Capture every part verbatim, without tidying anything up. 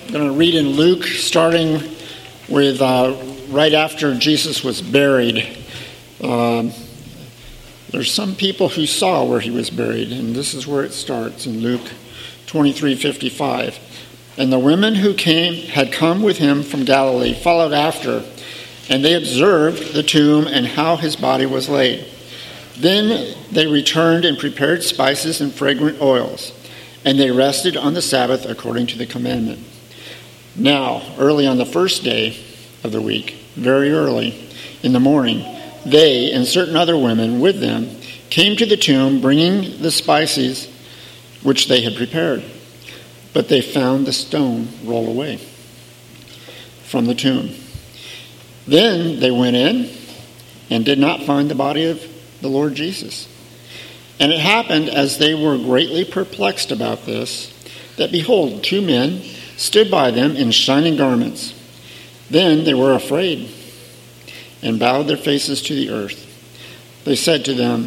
I'm going to read in Luke, starting with uh, right after Jesus was buried. Um, there's some people who saw where he was buried, and this is where it starts in Luke twenty-three fifty-five. And the women who came had come with him from Galilee followed after, and they observed the tomb and how his body was laid. Then they returned and prepared spices and fragrant oils, and they rested on the Sabbath according to the commandment. Now, early on the first day of the week, very early in the morning, they and certain other women with them came to the tomb, bringing the spices which they had prepared. But they found the stone rolled away from the tomb. Then they went in and did not find the body of the Lord Jesus. And it happened, as they were greatly perplexed about this, that behold, two men stood by them in shining garments. Then they were afraid and bowed their faces to the earth. They said to them,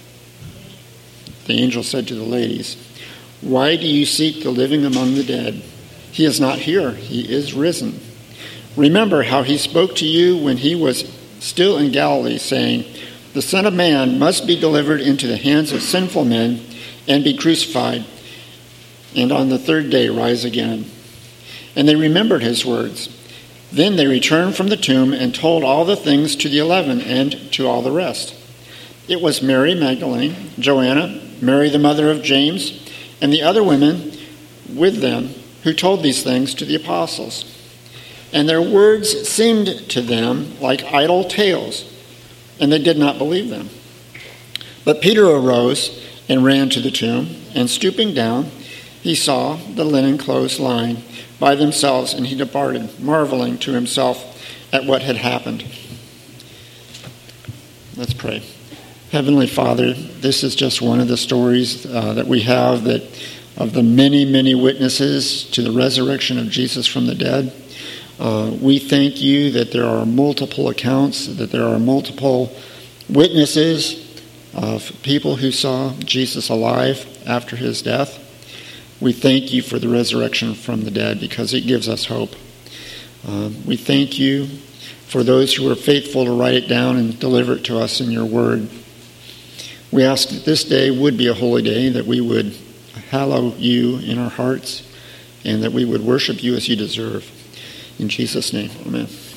the angel said to the ladies, "Why do you seek the living among the dead? He is not here, he is risen. Remember how he spoke to you when he was still in Galilee, saying, 'The Son of Man must be delivered into the hands of sinful men and be crucified, and on the third day rise again.' And they remembered his words. Then they returned from the tomb and told all the things to the eleven and to all the rest. It was Mary Magdalene, Joanna, Mary the mother of James, and the other women with them who told these things to the apostles. And their words seemed to them like idle tales, and they did not believe them. But Peter arose and ran to the tomb, and stooping down, he saw the linen clothes lying by themselves, and he departed, marveling to himself at what had happened." Let's pray. Heavenly Father, this is just one of the stories uh, that we have that of the many, many witnesses to the resurrection of Jesus from the dead. Uh, we thank you that there are multiple accounts, that there are multiple witnesses of people who saw Jesus alive after his death. We thank you for the resurrection from the dead because it gives us hope. Uh, we thank you for those who are faithful to write it down and deliver it to us in your word. We ask that this day would be a holy day, that we would hallow you in our hearts, and that we would worship you as you deserve. In Jesus' name, amen.